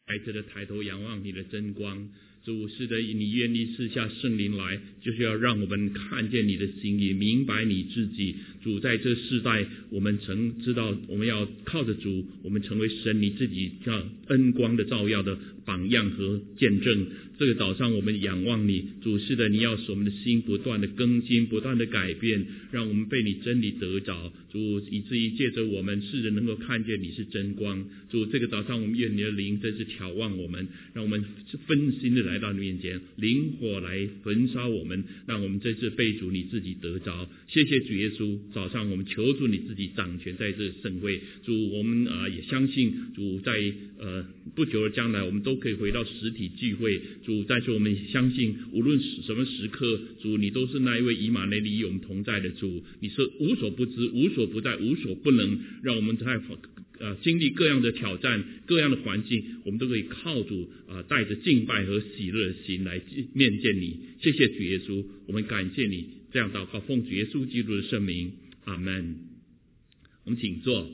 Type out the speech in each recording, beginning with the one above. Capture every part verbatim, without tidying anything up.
再次的抬头仰望你的真光。主，是的，你愿意赐下圣灵来，就是要让我们看见你的心意，明白你自己。主，在这世代，我们曾知道我们要靠着主，我们成为神你自己叫恩光的照耀的榜样和见证。这个早上我们仰望你，主，是的，你要使我们的心不断的更新，不断的改变，让我们被你真理得着。主，以至于借着我们世人能够看见你是真光。主，这个早上我们愿你的灵真是眺望我们，让我们分心的来到你面前，灵火来焚烧我们，让我们这次被主你自己得着。谢谢主耶稣，早上我们求主你自己掌权在这圣会。主，我们呃也相信主在呃不久的将来，我们都可以回到实体聚会。主，但是我们相信，无论什么时刻，主你都是那一位以马内利与我们同在的主。你是无所不知、无所不在、无所不能，让我们在呃经历各样的挑战、各样的环境，我们都可以靠主啊、呃，带着敬拜和喜乐的心来面见你。谢谢主耶稣，我们感谢你。这样祷告，奉主耶稣基督的圣名，阿们。我们请坐。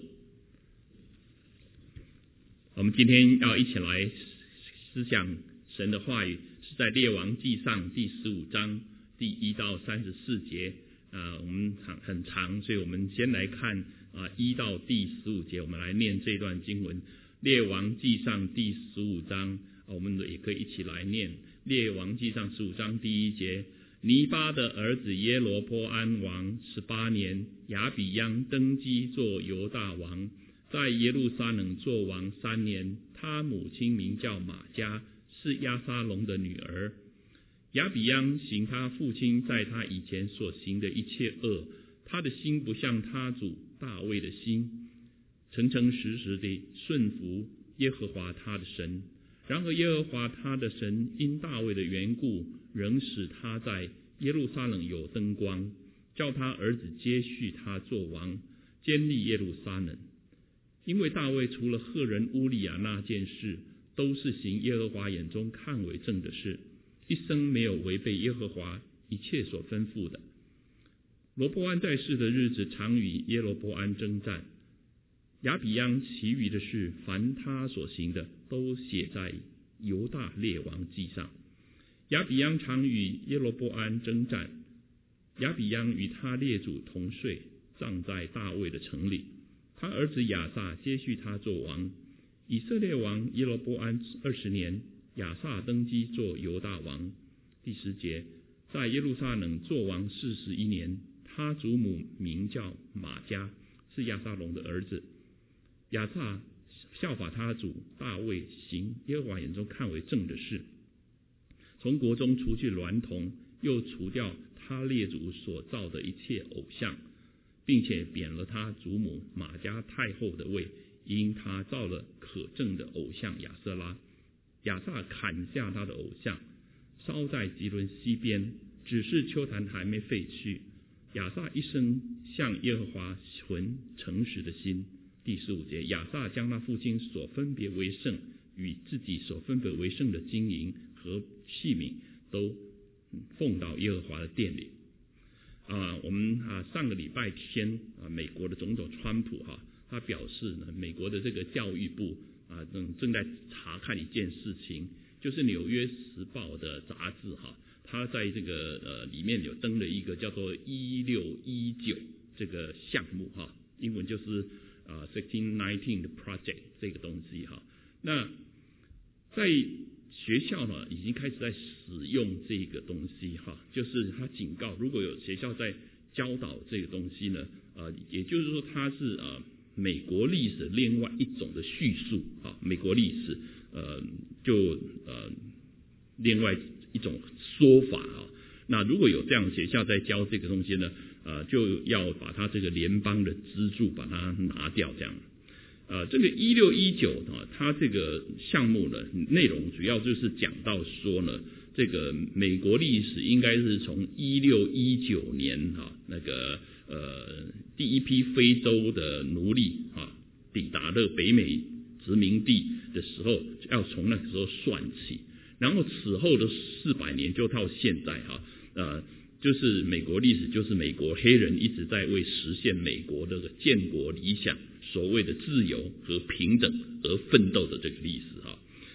我们今天要一起来思想神的话语，是在列王纪上第十五章第一到三十四节。啊，我们很很长，所以我们先来看啊一到第十五节，我们来念这段经文。列王纪上第十五章，啊、我们也可以一起来念。列王纪上十五章第一节：尼巴的儿子耶罗波安王十八年，亚比央登基做犹大王，在耶路撒冷做王三年。他母亲名叫玛迦，是押沙龙的女儿。亚比央行他父亲在他以前所行的一切恶，他的心不像他主大卫的心，诚诚实实地顺服耶和华他的神。然而耶和华他的神因大卫的缘故，仍使他在耶路撒冷有灯光，叫他儿子接续他做王，坚立耶路撒冷。因为大卫除了赫人乌利亚那件事，都是行耶和华眼中看为正的事，一生没有违背耶和华一切所吩咐的。罗波安在世的日子，常与耶罗波安征战。亚比央其余的事，凡他所行的，都写在犹大列王记上。亚比央常与耶罗波安征战，亚比央与他列祖同睡，葬在大卫的城里。他儿子亚撒接续他做王。以色列王耶罗波安二十年，亚撒登基做犹大王。第十节，在耶路撒冷做王四十一年，他祖母名叫玛迦，是亚撒龙的儿子。亚撒效法他主大卫，行耶和华眼中看为正的事，从国中除去娈童，又除掉他列祖所造的一切偶像，并且贬了他祖母玛迦太后的位，因他造了可憎的偶像亚瑟拉。亚撒砍下他的偶像，烧在基伦西边，只是邱坛还没废去。亚撒一生向耶和华存诚实的心。第十五节，亚撒将他父亲所分别为圣与自己所分别为圣的金银和器皿，都奉到耶和华的殿里。啊，我们啊上个礼拜天啊，美国的总统川普哈、啊，他表示呢，美国的这个教育部啊正正在查看一件事情，就是《纽约时报》的杂志哈、啊，他在这个呃里面有登了一个叫做一六一九这个项目哈、啊，英文就是啊 sixteen nineteen 的 project 这个东西哈、啊，那在学校呢已经开始在使用这个东西哈，就是他警告，如果有学校在教导这个东西呢，呃，也就是说它是呃美国历史另外一种的叙述啊，美国历史呃就呃另外一种说法啊。那如果有这样的学校在教这个东西呢，呃，就要把它这个联邦的资助把它拿掉这样。呃，这个一六一九啊，它这个项目呢，内容主要就是讲到说呢，这个美国历史应该是从一六一九年哈、啊、那个呃第一批非洲的奴隶啊抵达了北美殖民地的时候，要从那个时候算起，然后此后的四百年就到现在哈、啊、呃。就是美国历史，就是美国黑人一直在为实现美国的建国理想，所谓的自由和平等而奋斗的这个历史哈。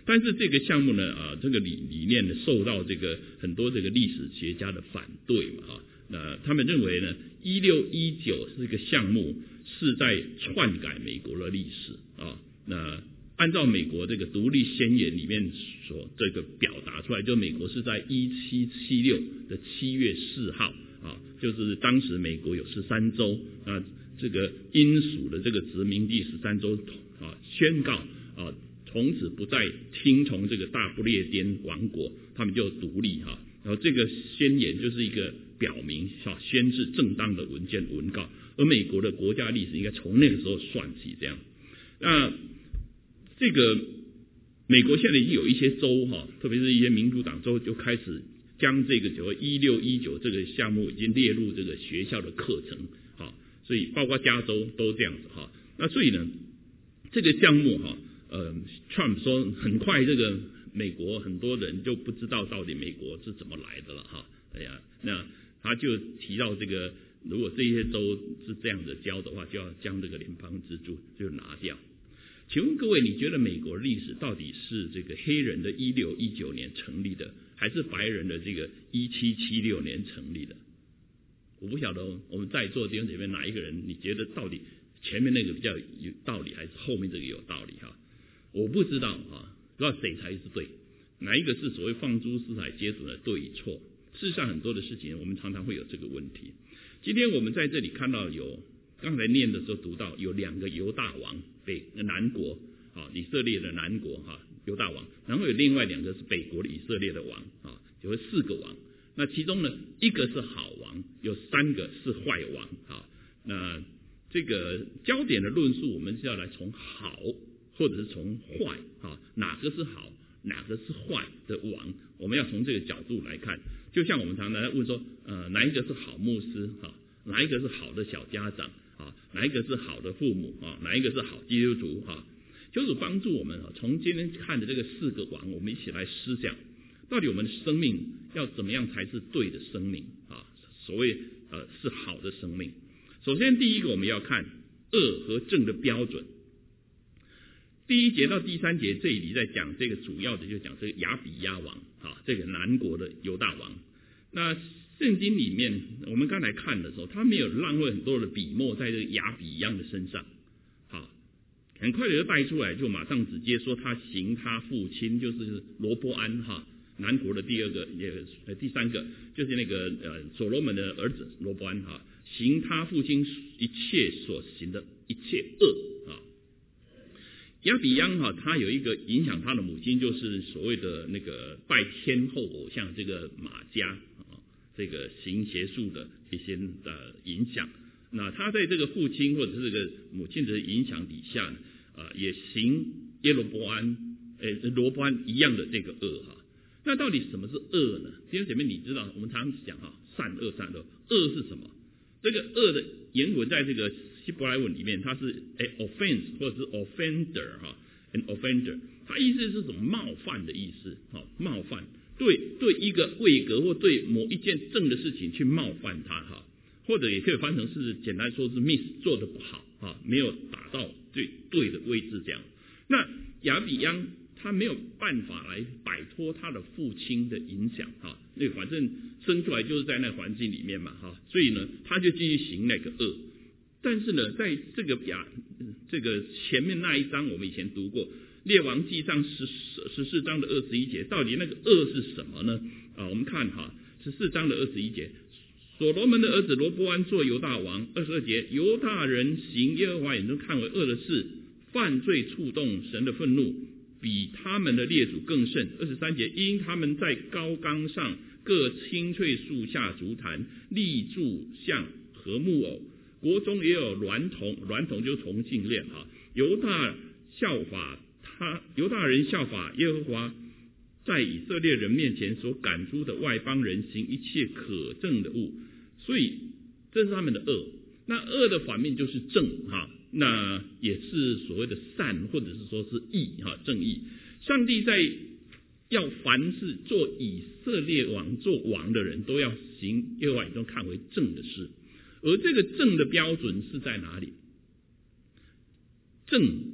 但是这个项目呢，啊，这个理理念呢，受到这个很多这个历史学家的反对嘛，啊，那他们认为呢，一六一九这个项目是在篡改美国的历史啊，那按照美国这个独立宣言里面所这个表达出来，就美国是在一七七六的七月四号啊，就是当时美国有十三州啊，这个英属的这个殖民地十三州啊，宣告啊。从此不再听从这个大不列颠王国，他们就独立哈。然后这个宣言就是一个表明哈宣誓正当的文件文告，而美国的国家历史应该从那个时候算起这样。那这个美国现在已经有一些州哈，特别是一些民主党州就开始将这个所谓一六一九这个项目已经列入这个学校的课程哈，所以包括加州都这样子哈。那所以呢，这个项目哈。呃 ，Trump 说很快这个美国很多人就不知道到底美国是怎么来的了哈。哎呀，那他就提到这个，如果这些州是这样的教的话，就要将这个联邦制度就拿掉。请问各位，你觉得美国历史到底是这个黑人的一六一九年成立的，还是白人的这个一七七六年成立的？我不晓得我们在座弟兄姐妹哪一个人，你觉得到底前面那个比较有道理，还是后面这个有道理哈？我不知道啊，不知道谁才是对，哪一个是所谓放诸四海皆准的对与错？事实上，很多的事情我们常常会有这个问题。今天我们在这里看到有，刚才念的时候读到有两个犹大王，北南国啊，以色列的南国哈，犹大王，然后有另外两个是北国的以色列的王啊，有四个王。那其中呢，一个是好王，有三个是坏王啊。那这个焦点的论述，我们是要来从好。或者是从坏啊，哪个是好，哪个是坏的王，我们要从这个角度来看。就像我们常常在问说，呃，哪一个是好牧师啊？哪一个是好的小家长啊？哪一个是好的父母啊？哪一个是好基督徒啊？就是帮助我们啊，从今天看的这个四个王，我们一起来思想，到底我们的生命要怎么样才是对的生命啊？所谓呃是好的生命。首先第一个我们要看恶和正的标准。第一节到第三节这里在讲这个主要的就讲这个亚比亚王啊，这个南国的犹大王。那圣经里面我们刚才看的时候，他没有浪费很多的笔墨在这个亚比亚的身上，好，很快的就带出来，就马上直接说他行他父亲就是罗波安哈，南国的第二个也呃第三个就是那个呃所罗门的儿子罗波安哈，行他父亲一切所行的一切恶啊。亚比央哈，他有一个影响他的母亲，就是所谓的那个拜天后偶像这个马加啊，这个行邪术的一些的影响。那他在这个父亲或者是这个母亲的影响底下呢，啊，也行耶罗波安诶罗波安一样的这个恶哈。那到底什么是恶呢？弟兄姐妹，你知道我们常常讲哈，善恶善恶，恶是什么？这个恶的原文在这个希伯来文里面，它是 a offense 或者是 offender 哈 ，an offender， 它意思是什么？冒犯的意思，哈，冒犯，对对一个位格或对某一件正的事情去冒犯它哈，或者也可以翻成是简单说是 miss 做的不好啊，没有打到最对的位置这样。那亚比央他没有办法来摆脱他的父亲的影响哈，那反正生出来就是在那环境里面嘛哈，所以呢他就继续行那个恶。但是呢，在这个亚这个前面那一章，我们以前读过《列王纪上》十十四章的二十一节，到底那个恶是什么呢？啊，我们看哈，十四章的二十一节，所罗门的儿子罗波安做犹大王。二十二节，犹大人行耶和华眼中看为恶的事，犯罪触动神的愤怒，比他们的列祖更甚。二十三节，因他们在高冈上各青翠树下足坛，立柱像和木偶。国中也有娈童，娈童就是同性恋啊。犹大效法他，犹大人效法耶和华在以色列人面前所赶出的外邦人，行一切可憎的物，所以这是他们的恶。那恶的反面就是正哈，那也是所谓的善，或者是说是义哈，正义。上帝在要凡是做以色列王做王的人都要行耶和华眼中看为正的事。而这个正的标准是在哪里？正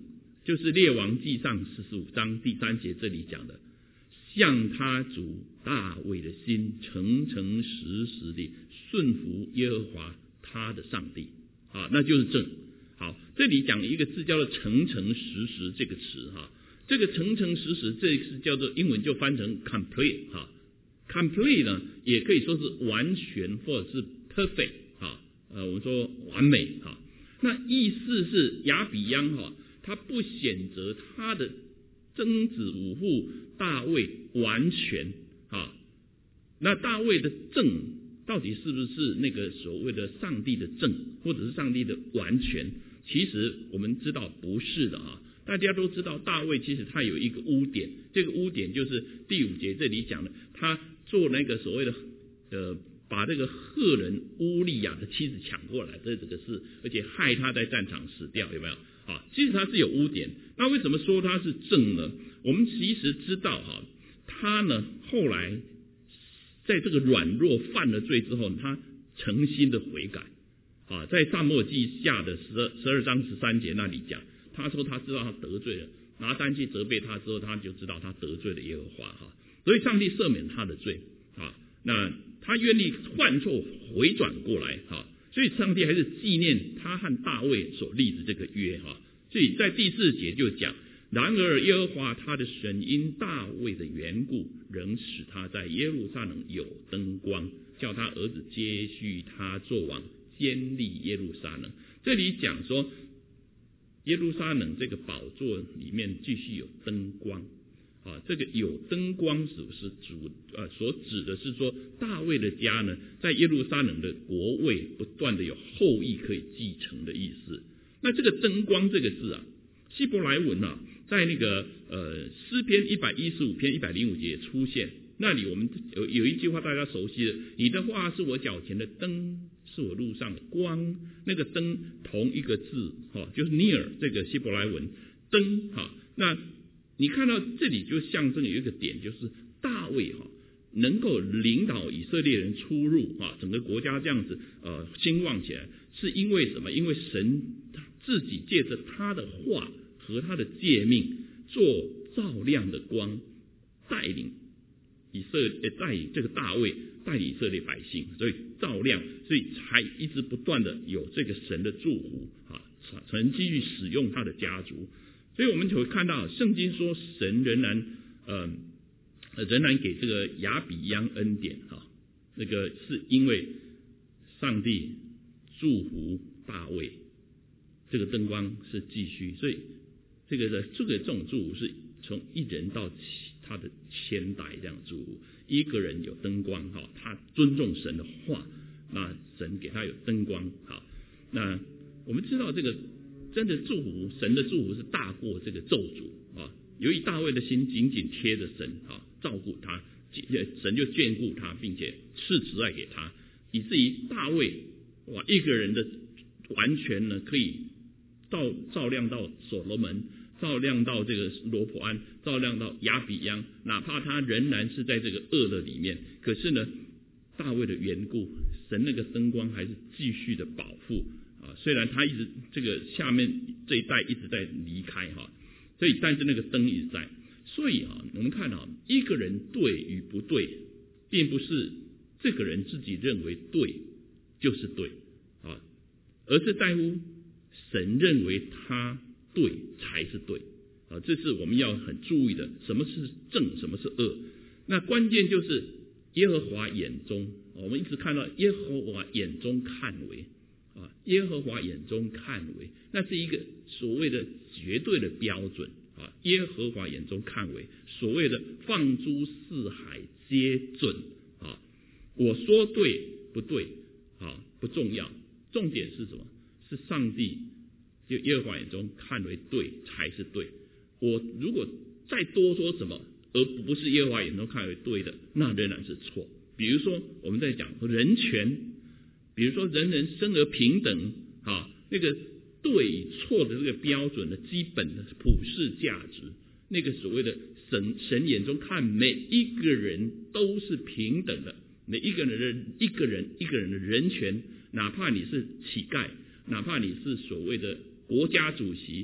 就是列王纪上四十五章第三节这里讲的，向他主大卫的心诚诚实实地顺服耶和华他的上帝，啊，那就是正。好，这里讲一个字叫做诚诚实实这个词哈，这个诚诚实实这个是叫做英文就翻成 complete 哈 ，complete 呢也可以说是完全或者是 perfect 哈，呃，我们说完美哈。那意思是亚比央哈，他不选择他的曾子五父大卫完全哈，那大卫的正到底是不是那个所谓的上帝的正，或者是上帝的完全？其实我们知道不是的啊。大家都知道大卫其实他有一个污点，这个污点就是第五节这里讲的，他做那个所谓的呃把这个赫人乌利亚的妻子抢过来的这个事，而且害他在战场死掉，有没有？啊，其实他是有污点。那为什么说他是正呢？我们其实知道哈，他呢后来在这个软弱犯了罪之后，他诚心的悔改啊，在撒母耳记下的十二十二章十三节那里讲，他说他知道他得罪了，拿单去责备他之后，他就知道他得罪了耶和华哈，所以上帝赦免他的罪啊，那他愿意犯错回转过来哈，所以上帝还是纪念他和大卫所立的这个约哈，所以在第四节就讲。然而耶和华他的神因大卫的缘故，仍使他在耶路撒冷有灯光，叫他儿子接续他作王，坚立耶路撒冷。这里讲说耶路撒冷这个宝座里面继续有灯光啊，这个有灯光是是主呃所指的是说大卫的家呢，在耶路撒冷的国位不断的有后裔可以继承的意思。那这个灯光这个字啊，希伯来文啊，在那个呃诗篇一百一十五篇一百零五节也出现，那里我们有有一句话大家熟悉的，你的话是我脚前的灯，是我路上的光。那个灯同一个字哈，就是 near 这个希伯来文灯哈。那你看到这里就象征有一个点，就是大卫哈能够领导以色列人出入啊，整个国家这样子呃兴旺起来，是因为什么？因为神自己借着他的话和他的诫命做照亮的光，带领以色列，带领这个大卫，带领以色列百姓，所以照亮，所以才一直不断的有这个神的祝福啊，神继续使用他的家族，所以我们就会看到圣经说神仍然呃仍然给这个亚比央恩典啊，那个是因为上帝祝福大卫，这个灯光是继续，所以这个的这个这种祝福是从一人到他的千代这样祝福，一个人有灯光哈，他尊重神的话，那神给他有灯光哈。那我们知道这个真的祝福，神的祝福是大过这个咒诅啊。由于大卫的心紧紧贴着神啊，照顾他，神就眷顾他，并且赐慈爱给他，以至于大卫哇一个人的完全呢可以照照亮到所罗门，照亮到这个罗伯安，照亮到亚比央，哪怕他仍然是在这个恶的里面，可是呢大卫的缘故，神那个灯光还是继续的保护啊。虽然他一直这个下面这一代一直在离开哈，所以但是那个灯一直在。所以啊，我们看啊，一个人对与不对，并不是这个人自己认为对就是对啊，而是在乎神认为他对才是对啊，这是我们要很注意的。什么是正，什么是恶？那关键就是耶和华眼中，我们一直看到耶和华眼中看为啊，耶和华眼中看为，那是一个所谓的绝对的标准啊。耶和华眼中看为，所谓的放诸四海皆准啊。我说对不对啊不重要，重点是什么？是上帝就耶和华眼中看为对才是对。我如果再多说什么，而不是耶和华眼中看为对的，那仍然是错。比如说我们在讲人权，比如说人人生而平等啊，那个对与错的这个标准的基本的普世价值，那个所谓的神神眼中看每一个人都是平等的，每一个人的一个人一个人的人权，哪怕你是乞丐，哪怕你是所谓的国家主席，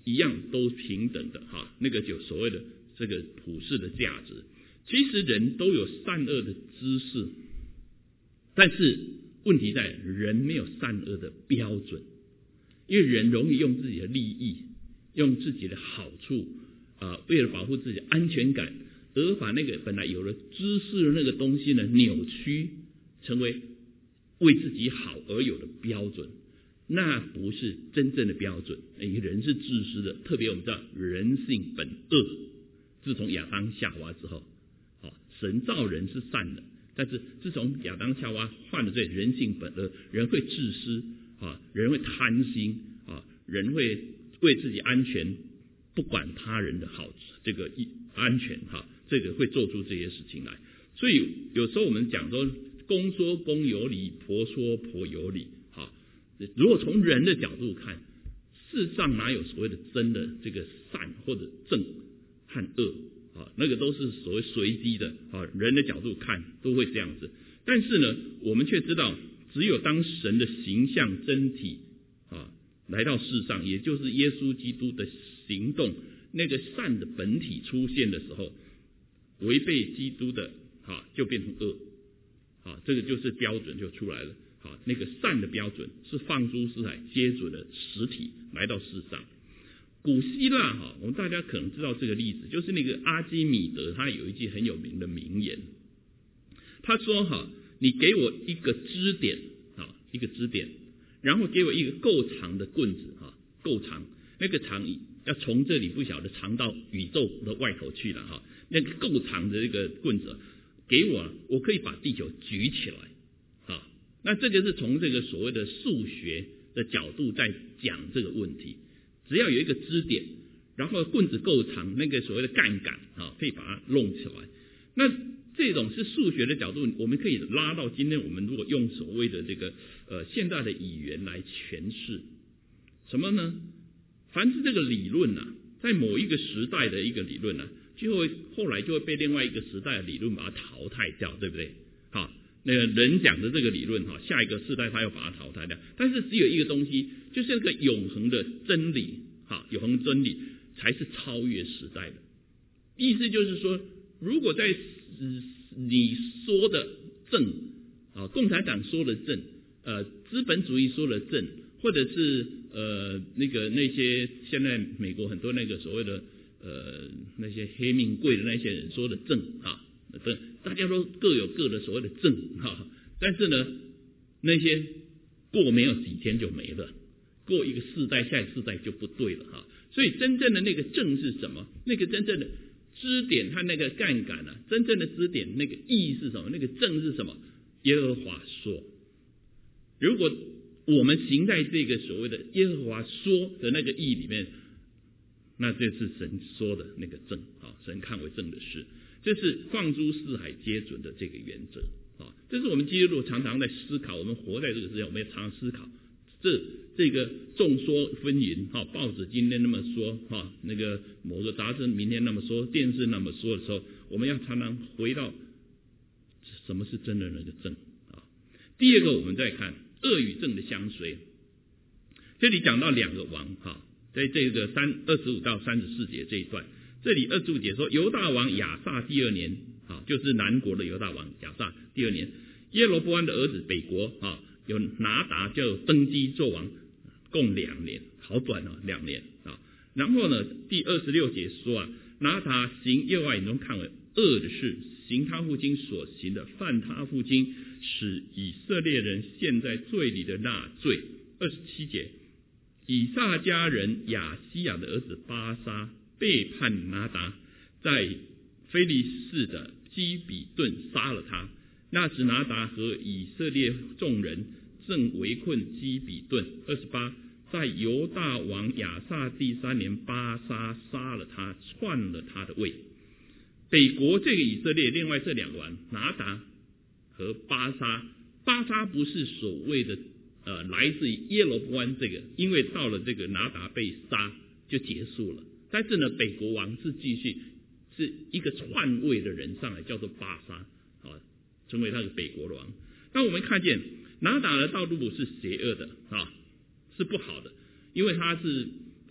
一样都平等的哈，那个就所谓的这个普世的价值。其实人都有善恶的知识，但是问题在人没有善恶的标准，因为人容易用自己的利益、用自己的好处啊、呃，为了保护自己的安全感，而把那个本来有了知识的那个东西呢扭曲，成为为自己好而有的标准。那不是真正的标准。人是自私的，特别我们知道人性本恶。自从亚当夏娃之后，神造人是善的，但是自从亚当夏娃犯了罪，人性本恶，人会自私，人会贪心，人会为自己安全不管他人的好这个安全，这个会做出这些事情来。所以有时候我们讲说公说公有理，婆说婆有理。如果从人的角度看，世上哪有所谓的真的这个善或者正和恶啊？那个都是所谓随机的啊。人的角度看都会这样子，但是呢，我们却知道，只有当神的形象真体啊来到世上，也就是耶稣基督的行动，那个善的本体出现的时候，违背基督的啊就变成恶啊，这个就是标准就出来了。啊，那个善的标准是放诸四海皆准的实体来到世上。古希腊哈，我们大家可能知道这个例子，就是那个阿基米德，他有一句很有名的名言，他说哈，你给我一个支点啊，一个支点，然后给我一个够长的棍子哈，够长，那个长要从这里不晓得长到宇宙的外头去了哈，那个够长的这个棍子给我，我可以把地球举起来。那这就是从这个所谓的数学的角度在讲这个问题，只要有一个支点，然后棍子够长，那个所谓的杠杆啊，可以把它弄起来。那这种是数学的角度，我们可以拉到今天我们如果用所谓的这个呃现代的语言来诠释什么呢？凡是这个理论啊，在某一个时代的一个理论啊，就会后来就会被另外一个时代的理论把它淘汰掉，对不对？好。那个人讲的这个理论哈，下一个世代他要把它淘汰掉，但是只有一个东西，就是那个永恒的真理哈，永恒真理才是超越时代的。意思就是说，如果在你说的正啊，共产党说的正，呃，资本主义说的正，或者是呃那个那些现在美国很多那个所谓的呃那些黑命贵的那些人说的正啊。大家都各有各的所谓的正哈，但是呢，那些过没有几天就没了，过一个世代，下一世代就不对了哈。所以真正的那个正是什么？那个真正的支点和那个杠杆啊，真正的支点那个义是什么？那个正是什么？耶和华说，如果我们行在这个所谓的耶和华说的那个义里面，那这是神说的那个正啊，神看为正的事。这是放诸四海皆准的这个原则啊，这是我们基督徒常常在思考。我们活在这个世界，我们也常常思考这这个众说纷纭哈，报纸今天那么说哈，那个某个杂志明天那么说，电视那么说的时候，我们要常常回到什么是真的那个正啊。第二个，我们再看恶与正的相随，这里讲到两个王哈，在这个三二十五到三十四节这一段。这里二十五节说，犹大王亚撒第二年啊，就是南国的犹大王亚撒第二年，耶罗波安的儿子北国啊，有拿达就登基做王，共两年，好短哦，两年啊。然后呢，第二十六节说啊，拿达行耶和华眼中看为恶的事，行他父亲所行的，犯他父亲使以色列人陷在罪里的那罪。二十七节，以撒家人亚西亚的儿子巴沙背叛拿达，在非利士的基比顿杀了他。那时拿达和以色列众人正围困基比顿。二十八，在犹大王亚撒第三年，巴沙杀了他，篡了他的位。北国这个以色列，另外这两个王拿达和巴沙，巴沙不是所谓的呃来自于耶罗波安这个，因为到了这个拿达被杀就结束了。但是呢，北国王是继续是一个篡位的人上来，叫做巴沙啊，成为他的北国的王。那我们看见拿达的道路是邪恶的啊，是不好的，因为他是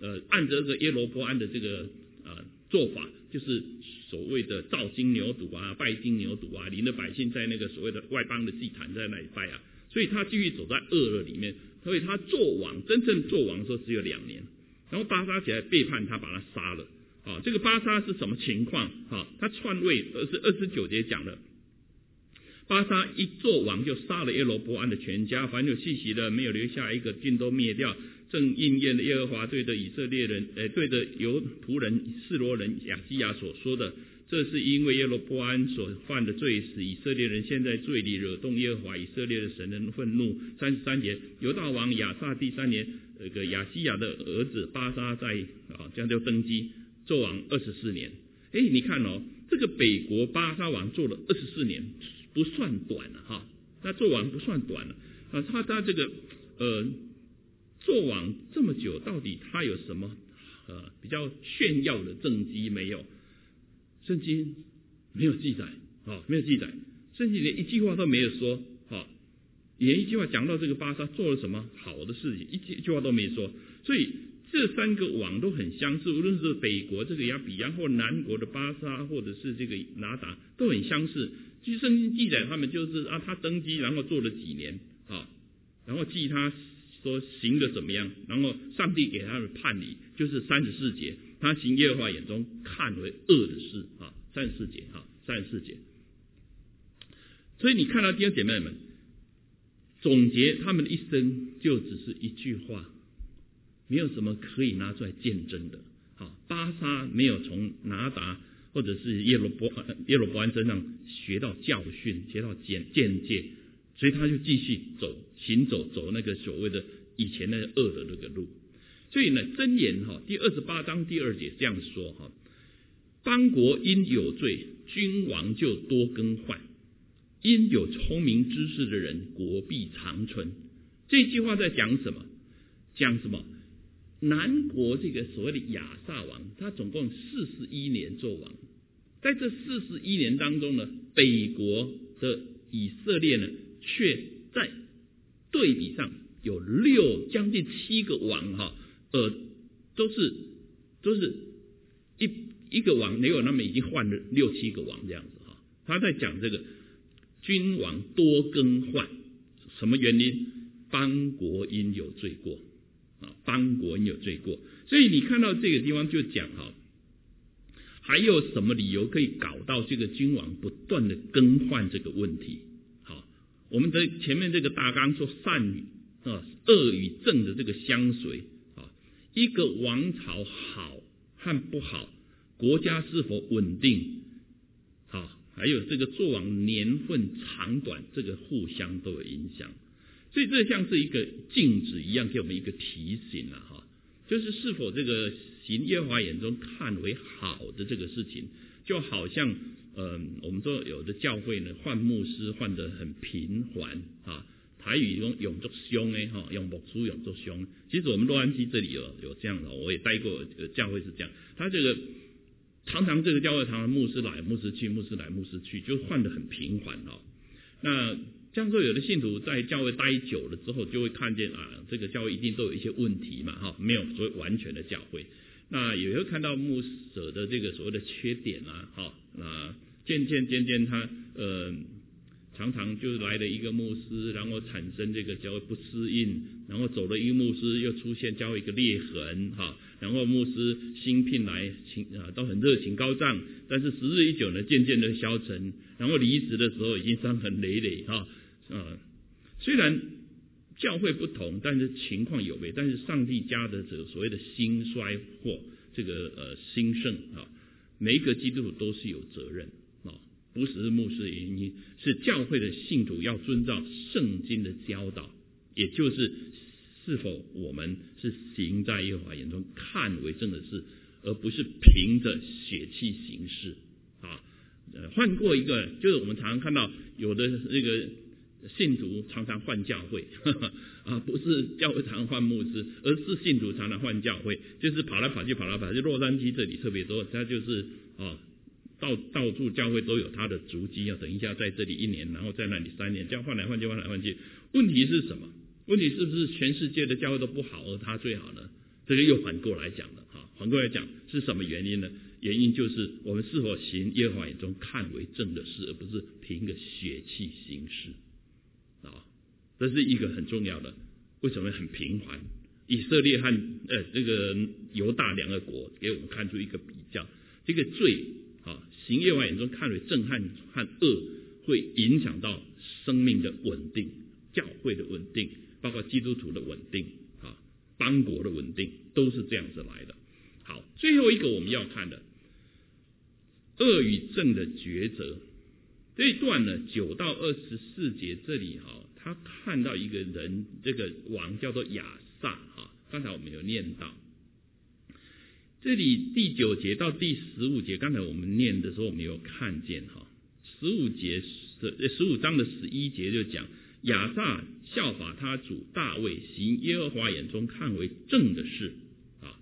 呃按着这个耶罗波安的这个呃做法，就是所谓的造金牛犊啊、拜金牛犊啊，领着百姓在那个所谓的外邦的祭坛在那里拜啊，所以他继续走在恶了里面，所以他做王真正做王的时候只有两年，然后巴沙起来背叛他，把他杀了。啊，这个巴沙是什么情况？啊，他篡位，二十二十九节讲了，巴沙一做王就杀了耶罗波安的全家，凡有气息的没有留下一个，尽都灭掉。正应验了耶和华对着以色列人，呃，对着犹仆人示罗人亚基亚所说的，这是因为耶罗波安所犯的罪，使以色列人现在罪里惹动耶和华以色列的神的愤怒。三十三节，犹大王亚撒第三年，那个亚基亚的儿子巴沙在啊，这样就登基。做王二十四年，哎，你看哦，这个北国巴沙王做了二十四年，不算短了哈。他做王不算短了啊，他他这个呃做王这么久，到底他有什么呃比较炫耀的政绩没有？圣经没有记载啊，没有记载，圣经连一句话都没有说啊，连一句话讲到这个巴沙做了什么好的事情，一句一句话都没说，所以。这三个王都很相似，无论是北国这个亚比亚，或南国的巴沙，或者是这个拿达，都很相似。据圣经记载，他们就是啊，他登基，然后做了几年啊，然后记他说行的怎么样，然后上帝给他们判理，就是三十四节，他行耶和华眼中看为恶的事啊，三十四节啊，三十四节。所以你看到弟兄姐妹们，总结他们的一生，就只是一句话。没有什么可以拿出来见证的。好，巴沙没有从拿达或者是耶罗波耶罗波安身上学到教训，学到见见解，所以他就继续走行走走那个所谓的以前那个恶的那个路。所以呢，箴言哈第二十八章第二节这样说哈：邦国因有罪，君王就多更换；因有聪明知识的人，国必长存。这句话在讲什么？讲什么？南国这个所谓的亚撒王，他总共四十一年做王，在这四十一年当中呢，北国的以色列呢，却在对比上有六将近七个王哈，呃，都是都是一一个王没有，那么已经换了六七个王这样子哈。他在讲这个君王多更换，什么原因？邦国因有罪过。邦国有罪过，所以你看到这个地方就讲哈，还有什么理由可以搞到这个君王不断的更换这个问题？好，我们的前面这个大纲说善与啊恶与正的这个相随啊，一个王朝好和不好，国家是否稳定，好，还有这个做王年份长短，这个互相都有影响。所以这像是一个镜子一样，给我们一个提醒了哈，就是是否这个行耶和华眼中看为好的这个事情，就好像呃，我们说有的教会呢换牧师换得很频繁啊，台语用用作凶哎哈，用牧师用作凶。其实我们洛杉矶这里有有这样的，我也待过教会是这样，他这个常常这个教会常常牧师来牧师去，牧师来牧师去，就换得很频繁哦。那这样说，有的信徒在教会待久了之后，就会看见啊，这个教会一定都有一些问题嘛，哈，没有所谓完全的教会。那也会看到牧者的这个所谓的缺点啊，哈，那渐渐渐渐他呃，常常就来了一个牧师，然后产生这个教会不适应，然后走了一个牧师，又出现教会一个裂痕，哈，然后牧师新聘来，情啊都很热情高涨，但是时日一久呢，渐渐的消沉，然后离职的时候已经伤痕累累，哈。啊，虽然教会不同，但是情况有别。但是上帝家的这个所谓的兴衰或这个呃兴盛啊，每一个基督徒都是有责任啊，不只是牧师的原因，是教会的信徒要遵照圣经的教导，也就是是否我们是行在耶和华眼中看为正的事，而不是凭着血气行事啊。呃，换过一个，就是我们常常看到有的那个。信徒常常换教会，呵呵啊，不是教会常常换牧师，而是信徒常常换教会，就是跑来跑去，跑来跑去。洛杉矶这里特别多，他就是啊，到到处教会都有他的足迹啊。等一下在这里一年，然后在那里三年，这样换来换去，换来换去。问题是什么？问题是不是全世界的教会都不好，而他最好呢？ 这个又反过来讲了哈，反过来讲是什么原因呢？原因就是我们是否行耶和华眼中看为正的事，而不是凭着血气行事啊，这是一个很重要的。为什么很平凡？以色列和呃这个犹大两个国给我们看出一个比较，这个罪啊，行耶和华眼中看为正和和恶，会影响到生命的稳定、教会的稳定，包括基督徒的稳定啊，邦国的稳定，都是这样子来的。好，最后一个我们要看的恶与正的抉择，这一段呢，九到二十四节这里哈，他看到一个人，这个王叫做亚萨哈，刚才我们有念到，这里第九节到第十五节，刚才我们念的时候，我们有看见哈，十五节十五章的十一节就讲亚萨效法他主大卫，行耶和华眼中看为正的事啊，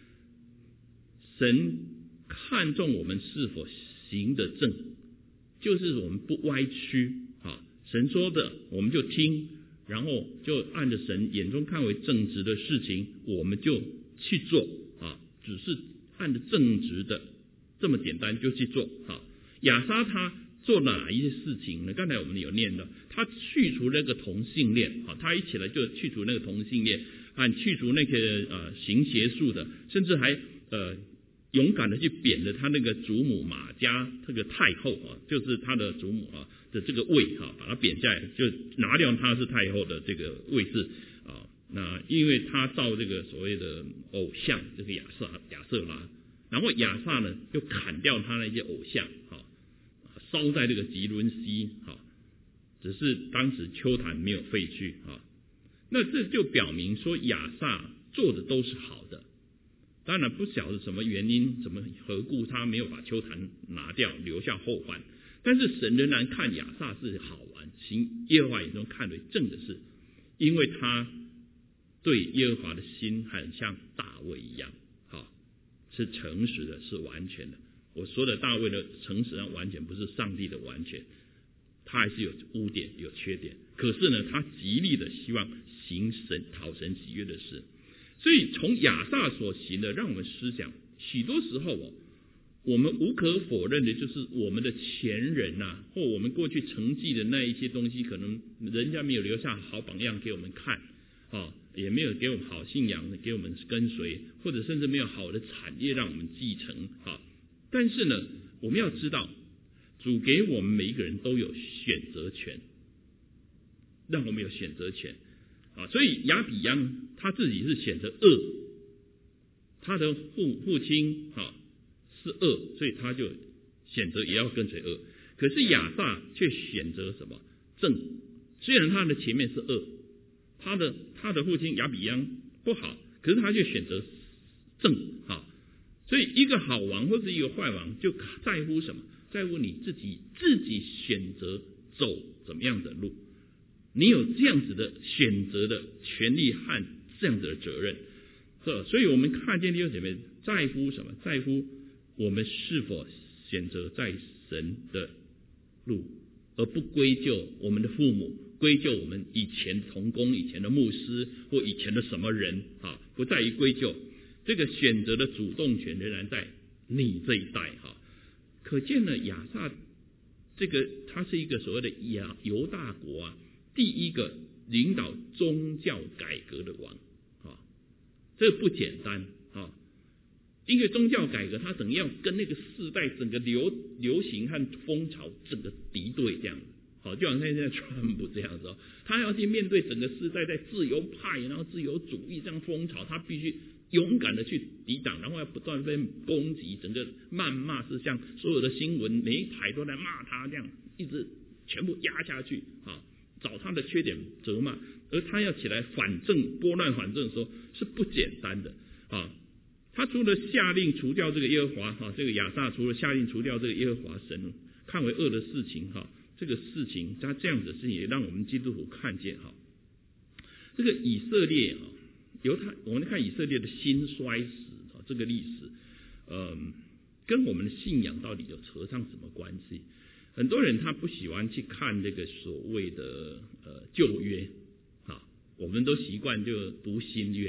神看重我们是否行得正，就是我们不歪曲啊。神说的我们就听，然后就按着神眼中看为正直的事情，我们就去做啊。只是按着正直的这么简单就去做啊。亚撒他做哪一些事情呢？刚才我们有念到，他去除那个同性恋啊，他一起来就去除那个同性恋，和去除那个呃行邪术的，甚至还呃。勇敢的去贬了他那个祖母马家这个太后啊，就是他的祖母啊的这个位啊，把他贬下来，就拿掉他是太后的这个位置啊。那因为他造这个所谓的偶像，这个亚瑟亚瑟拉，然后亚萨呢就砍掉他那些偶像啊，烧在这个吉伦西啊，只是当时丘坛没有废去啊。那这就表明说亚萨做的都是好的。当然不晓得什么原因，怎么何故他没有把丘坛拿掉，留下后患。但是神仍然看亚萨是好玩，行耶和华眼中看为正的事，因为他对耶和华的心很像大卫一样，好，是诚实的，是完全的。我说的大卫的诚实上完全不是上帝的完全，他还是有污点有缺点，可是呢，他极力的希望行神讨神喜悦的事。所以从亚萨所行的，让我们思想，许多时候哦，我们无可否认的就是我们的前人呐、啊，或我们过去承继的那一些东西，可能人家没有留下好榜样给我们看啊，也没有给我们好信仰给我们跟随，或者甚至没有好的产业让我们继承啊。但是呢，我们要知道，主给我们每一个人都有选择权，让我们有选择权。啊，所以亚比央他自己是选择恶，他的父父亲啊是恶，所以他就选择也要跟随恶。可是亚萨却选择什么正？虽然他的前面是恶，他的他的父亲亚比央不好，可是他却选择正啊。所以一个好王或是一个坏王，就在乎什么？在乎你自己自己选择走怎么样的路。你有这样子的选择的权利和这样子的责任，所以我们看见弟兄姐妹在乎什么？在乎我们是否选择在神的路，而不归咎我们的父母，归咎我们以前同工、以前的牧师或以前的什么人啊，不在于归咎。这个选择的主动权仍然在你这一代哈。可见呢，亚萨这个他是一个所谓的亚犹大国啊。第一个领导宗教改革的王啊，这不简单啊！因为宗教改革，它等于要跟那个世代整个流流行和风潮整个敌对这样，好，就好像现在川普这样子，他要去面对整个世代在自由派，然后自由主义这样风潮，他必须勇敢的去抵挡，然后要不断被攻击，整个谩骂是像所有的新闻每一台都在骂他这样，一直全部压下去啊！找他的缺点责骂，而他要起来反正拨乱反正的时候是不简单的啊！他除了下令除掉这个耶和华哈，这个亚萨除了下令除掉这个耶和华神看为恶的事情哈，这个事情他这样子的事情也让我们基督徒看见哈，这个以色列啊，犹太我们看以色列的兴衰史啊，这个历史，嗯，跟我们的信仰到底有扯上什么关系？很多人他不喜欢去看这个所谓的呃旧约啊，我们都习惯就读新约，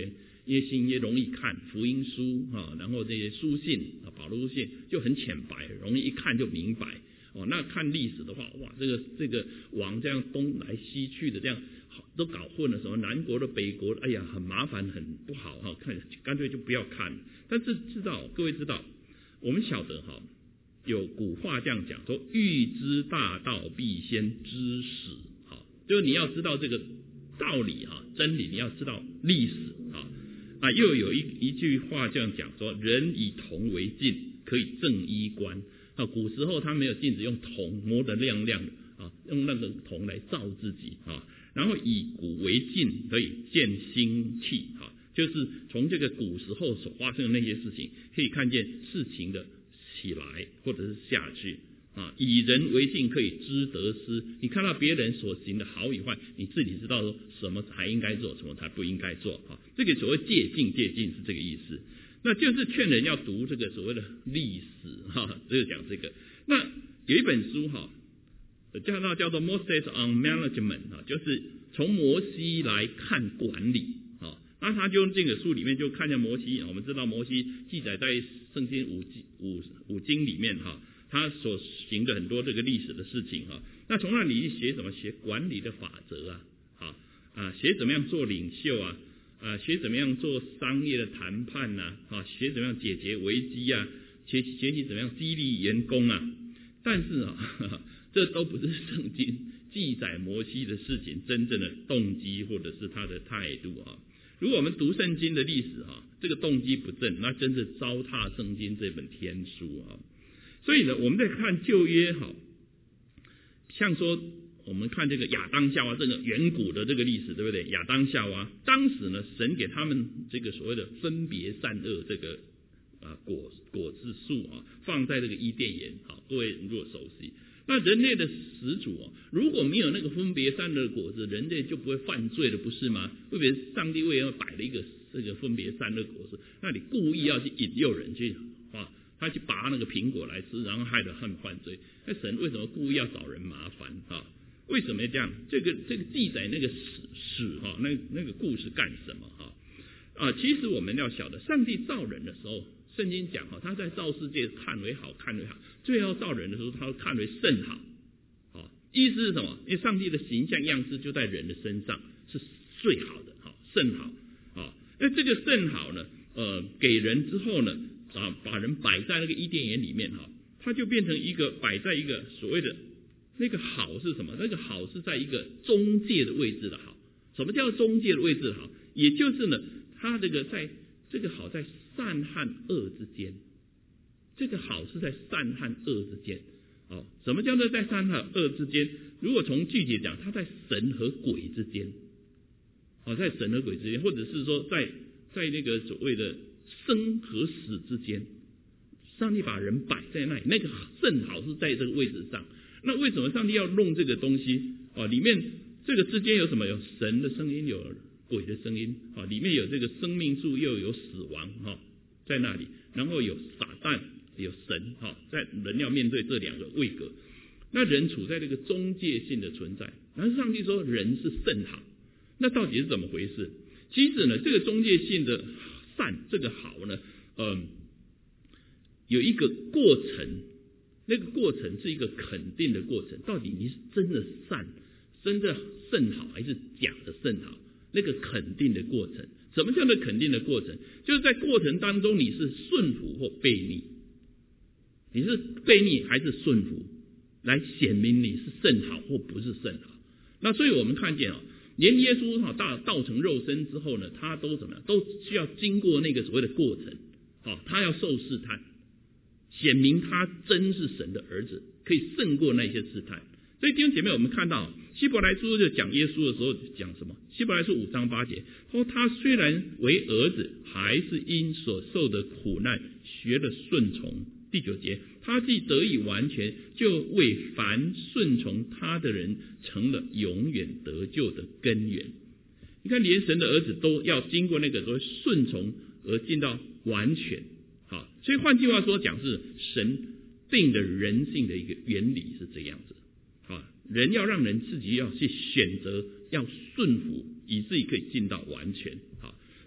因为新约容易看福音书啊，然后这些书信啊，保罗书信就很浅白，容易一看就明白。哦，那看历史的话，哇，这个这个王这样东来西去的这样都搞混了，什么南国的北国的，哎呀，很麻烦，很不好哈，看干脆就不要看。但是知道各位知道，我们晓得哈，有古话这样讲说，欲知大道必先知史，哈，就是你要知道这个道理哈，真理你要知道历史啊啊，又有一一句话这样讲说，人以铜为镜，可以正衣冠。啊，古时候他没有镜子，用铜磨得亮亮的啊，用那个铜来照自己啊，然后以古为镜，可以见兴气啊，就是从这个古时候所发生的那些事情，可以看见事情的起来或者是下去啊。以人为镜，可以知得失。你看到别人所行的好与坏，你自己知道说什么才应该做，什么才不应该做啊。这个所谓借镜，借镜是这个意思。那就是劝人要读这个所谓的历史哈，就是讲这个。那有一本书哈，叫做叫做 Moses on Management 哈，就是从摩西来看管理啊。那他就这个书里面就看见摩西，我们知道摩西记载在圣经五五五经里面哈，他所行的很多这个历史的事情哈。那从那里写什么？写管理的法则啊，啊啊，写怎么样做领袖啊。啊，学怎么样做商业的谈判呐、啊，啊，学怎么样解决危机啊，学学习怎么样激励员工啊。但是啊，呵呵这都不是圣经记载摩西的事情真正的动机或者是他的态度啊。如果我们读圣经的历史啊，这个动机不正，那真是糟蹋圣经这本天书啊。所以呢，我们在看旧约哈，像说。我们看这个亚当夏娃这个远古的这个历史，对不对？亚当夏娃当时呢，神给他们这个所谓的分别善恶这个啊果果子树啊，放在这个伊甸园啊，各位如果熟悉，那人类的始祖啊，如果没有那个分别善恶的果子，人类就不会犯罪了，不是吗？特别是上帝为了摆了一个这个分别善恶果子，那你故意要去引诱人去啊，他去拔那个苹果来吃，然后害得他们犯罪。那神为什么故意要找人麻烦啊？为什么要这样？这个这个记载那个史史哈，那那个故事干什么哈？啊，其实我们要晓得，上帝造人的时候，圣经讲哈，他在造世界看为好，看为好，最后造人的时候，他看为甚好。啊，意思是什么？因为上帝的形象样式就在人的身上，是最好的，好，甚好。啊，那这个甚好呢，呃，给人之后呢，啊，把人摆在那个伊甸园里面哈，它就变成一个摆在一个所谓的。那个好是什么？那个好是在一个中介的位置的好。什么叫中介的位置的好？也就是呢，它这个在这个好在善和恶之间。这个好是在善和恶之间。哦，什么叫做在善和恶之间？如果从具体讲，它在神和鬼之间。哦，在神和鬼之间，或者是说在在那个所谓的生和死之间。上帝把人摆在那里，那个正好是在这个位置上。那为什么上帝要弄这个东西？哦，里面这个之间有什么？有神的声音，有鬼的声音。啊，里面有这个生命树，又有死亡哈，在那里。然后有撒旦，有神哈，在人要面对这两个位格。那人处在这个中介性的存在。然后上帝说人是甚好，那到底是怎么回事？其实呢，这个中介性的善，这个好呢，嗯，有一个过程。那个过程是一个肯定的过程，到底你是真的善，真的甚好，还是假的甚好？那个肯定的过程，什么叫做肯定的过程？就是在过程当中，你是顺服或悖逆，你是悖逆还是顺服，来显明你是甚好或不是甚好。那所以我们看见啊，连耶稣哈道道成肉身之后呢，他都怎么样？都需要经过那个所谓的过程，好，他要受试探。显明他真是神的儿子，可以胜过那些试探。所以弟兄姐妹，我们看到希伯来书就讲耶稣的时候讲什么？希伯来书五章八节说，他虽然为儿子，还是因所受的苦难学了顺从。第九节，他既得以完全，就为凡顺从他的人成了永远得救的根源。你看，连神的儿子都要经过那个所谓顺从而进到完全。好，所以换句话说讲，是神定的人性的一个原理是这样子。啊，人要让人自己要去选择，要顺服，以至于可以进到完全。好，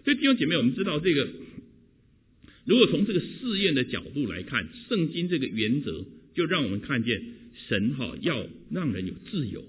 所以弟兄姐妹，我们知道这个，如果从这个试验的角度来看，圣经这个原则就让我们看见神哈要让人有自由。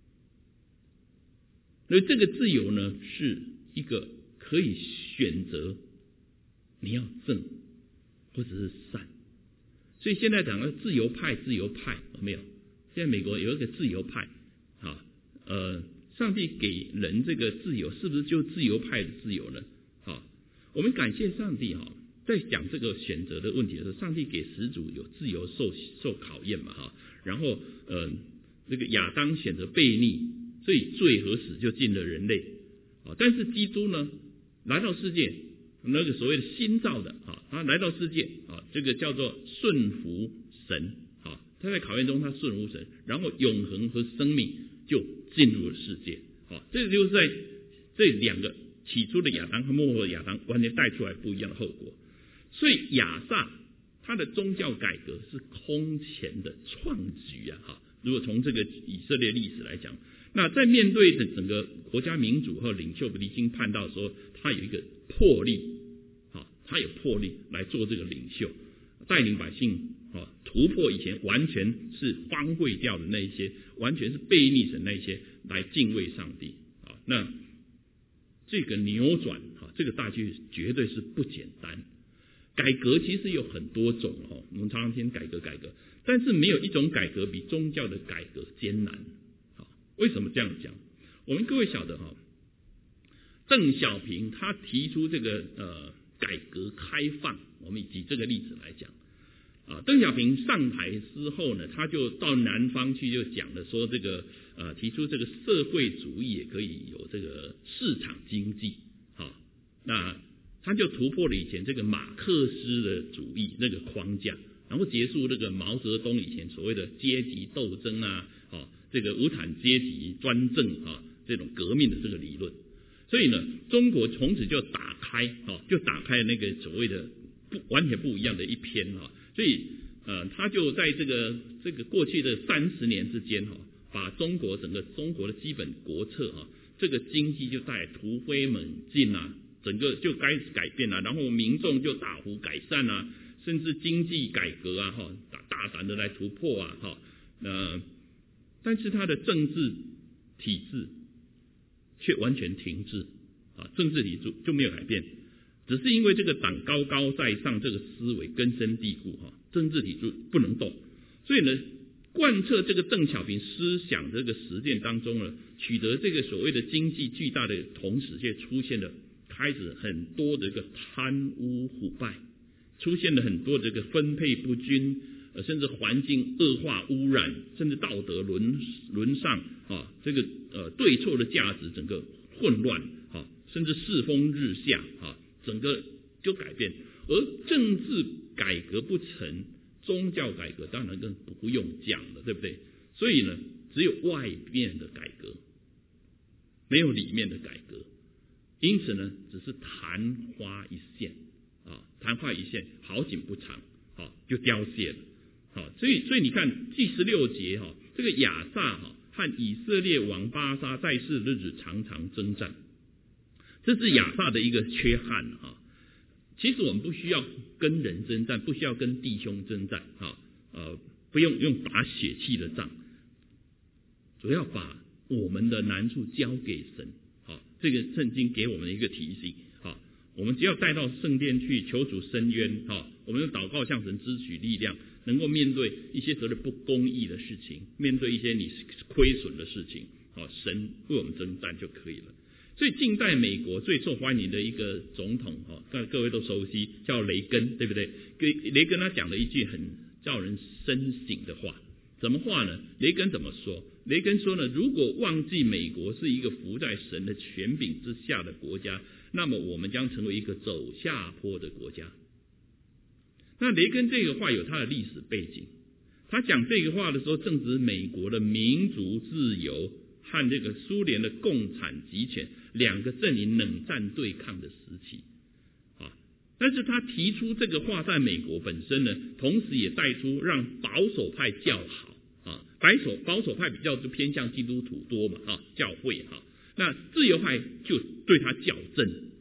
所以这个自由呢，是一个可以选择你要正或者是善。所以现在讲的自由派，自由派有没有？现在美国有一个自由派，啊，呃，上帝给人这个自由，是不是就自由派的自由呢？啊，我们感谢上帝哈，在讲这个选择的问题的时候，上帝给始祖有自由受受考验嘛哈，然后呃，这个亚当选择悖逆。所以罪和死就进了人类，但是基督呢来到世界，那个所谓的新造的啊，他来到世界啊，这个叫做顺服神啊，他在考验中他顺服神，然后永恒和生命就进入了世界啊，这个就是在这两个起初的亚当和末后的亚当完全带出来不一样的后果。所以亚萨他的宗教改革是空前的创举啊！哈，如果从这个以色列历史来讲。那在面对的整个国家民主和领袖离经叛道说，他有一个魄力，啊，他有魄力来做这个领袖，带领百姓啊突破以前完全是荒废掉的那一些，完全是悖逆神那一些，来敬畏上帝啊。那这个扭转啊，这个大局绝对是不简单。改革其实有很多种哦，我们常常听改革改革，但是没有一种改革比宗教的改革艰难。为什么这样讲？我们各位晓得哈，邓小平他提出这个呃改革开放，我们以这个例子来讲啊，邓小平上台之后呢，他就到南方去就讲了说这个呃提出这个社会主义也可以有这个市场经济啊，那他就突破了以前这个马克思的主义那个框架，然后结束那个毛泽东以前所谓的阶级斗争啊，啊。这个无产阶级专政啊，这种革命的这个理论，所以呢，中国从此就打开啊，就打开那个所谓的不完全不一样的一篇啊，所以呃，他就在这个这个过去的三十年之间哈，把中国整个中国的基本国策啊，这个经济就带突飞猛进啊，整个就开始改变了，然后民众就大幅改善啊，甚至经济改革啊哈，大大胆的来突破啊哈，呃。但是他的政治体制却完全停滞啊，政治体制就没有改变，只是因为这个党高高在上这个思维根深蒂固哈，政治体制不能动，所以呢，贯彻这个邓小平思想这个实践当中呢，取得这个所谓的经济巨大的同时，却出现了开始很多的一个贪污腐败，出现了很多这个分配不均。呃，甚至环境恶化、污染，甚至道德沦沦丧啊，这个呃对错的价值整个混乱啊，甚至世风日下啊，整个就改变。而政治改革不成，宗教改革当然更不用讲了，对不对？所以呢，只有外面的改革，没有里面的改革，因此呢，只是昙花一现啊，昙花一现，好景不长，啊，就凋谢了。好，所以所以你看第十六节哈，这个亚萨哈和以色列王巴沙在世日子常常征战，这是亚萨的一个缺憾啊。其实我们不需要跟人征战，不需要跟弟兄征战啊，呃，不用用打血气的仗，主要把我们的难处交给神啊。这个圣经给我们一个提醒啊，我们只要带到圣殿去求主伸冤啊，我们用祷告向神支取力量。能够面对一些所谓不公义的事情，面对一些你亏损的事情，啊，神为我们征战就可以了。所以近代美国最受欢迎的一个总统，啊，各位都熟悉，叫雷根，对不对？雷根他讲了一句很叫人深省的话，什么话呢？雷根怎么说？雷根说呢，如果忘记美国是一个服在神的权柄之下的国家，那么我们将成为一个走下坡的国家。那雷根这个话有他的历史背景，他讲这个话的时候，正值美国的民族自由和这个苏联的共产集权两个阵营冷战对抗的时期啊。但是他提出这个话，在美国本身呢，同时也带出让保守派较好啊，保守保守派比较就偏向基督徒多嘛啊，教会哈，那自由派就对他较正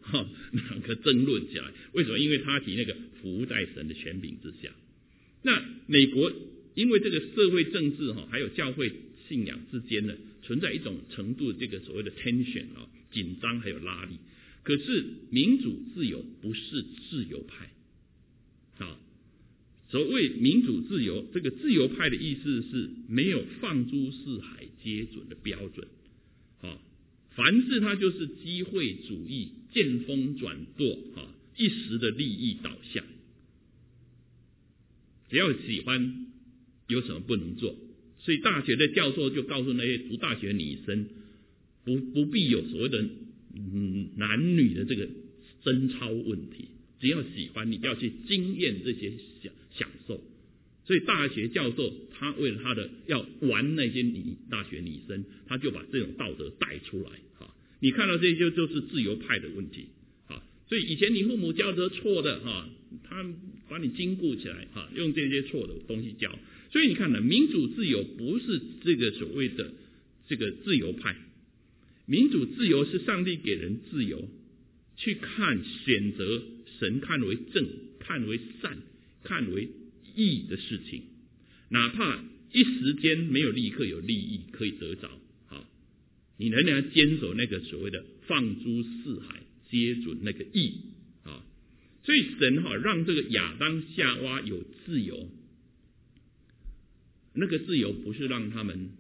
哈、哦，两个争论起来。为什么？因为他提那个服在神的权柄之下。那美国因为这个社会政治哈，还有教会信仰之间呢，存在一种程度这个所谓的 tension 啊，紧张还有拉力。可是民主自由不是自由派啊。所谓民主自由，这个自由派的意思是没有放诸四海皆准的标准啊，凡事它就是机会主义、见风转舵啊，一时的利益导向。只要喜欢，有什么不能做？所以大学的教授就告诉那些读大学的女生，不不必有所谓的嗯男女的这个贞操问题，只要喜欢，你要去经验这些享享受。所以大学教授他为了他的要玩那些女大学女生，他就把这种道德带出来。哈，你看到这些就是自由派的问题。哈，所以以前你父母教的错的哈，他把你禁锢起来哈，用这些错的东西教。所以你看呢，民主自由不是这个所谓的这个自由派，民主自由是上帝给人自由去看选择神看为正、看为善、看为义的事情，哪怕一时间没有立刻有利益可以得着，好，你仍然坚守那个所谓的放诸四海皆准那个义啊。所以神哈让这个亚当夏娃有自由，那个自由不是让他们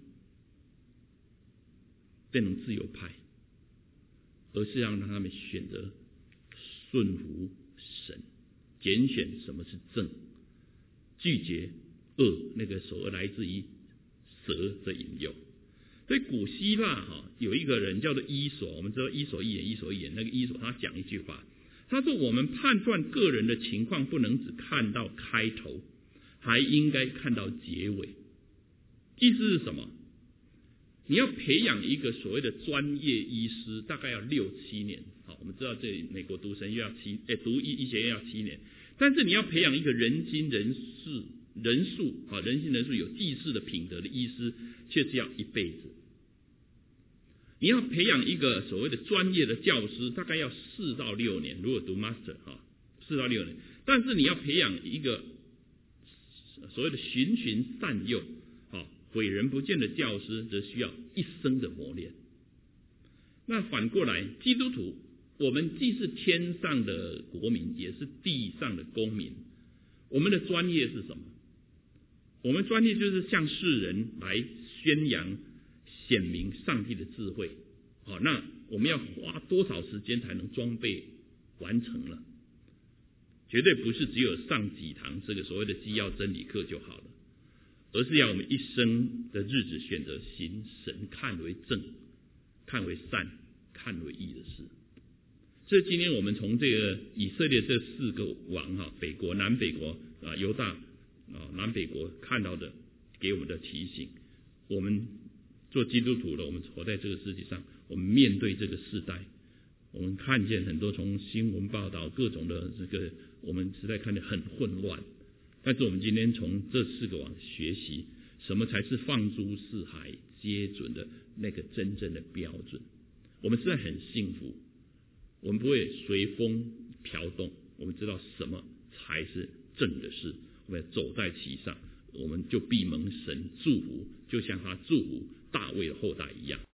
变成自由派，而是让他们选择顺服神，拣选什么是正，拒绝恶，那个所谓来自于蛇的引诱。所以古希腊哈有一个人叫做伊索，我们知道伊索寓言，伊索寓言那个伊索他讲一句话，他说我们判断个人的情况不能只看到开头，还应该看到结尾。意思是什么？你要培养一个所谓的专业医师，大概要六七年。好，我们知道这美国读神又要七，哎，读医医学院要七年。但是你要培养一个人心人事人数啊，人心人数有济世的品德的医师，却是要一辈子。你要培养一个所谓的专业的教师，大概要四到六年，如果读 master 哈，四到六年。但是你要培养一个所谓的循循善诱，啊，诲人不倦的教师，则需要一生的磨练。那反过来，基督徒，我们既是天上的国民，也是地上的公民。我们的专业是什么？我们专业就是向世人来宣扬、显明上帝的智慧。好，那我们要花多少时间才能装备完成了？绝对不是只有上几堂这个所谓的基要真理课就好了，而是要我们一生的日子选择行神看为正、看为善、看为义的事。所以今天我们从这个以色列这四个王哈，北国、南北国啊、犹大啊、南北国看到的，给我们的提醒，我们做基督徒的，我们活在这个世界上，我们面对这个世代，我们看见很多从新闻报道各种的这个，我们实在看得很混乱。但是我们今天从这四个王学习，什么才是放诸四海皆准的那个真正的标准。我们实在很幸福，我们不会随风飘动，我们知道什么才是正的事，我们要走在其上，我们就必蒙神祝福，就像他祝福大卫的后代一样。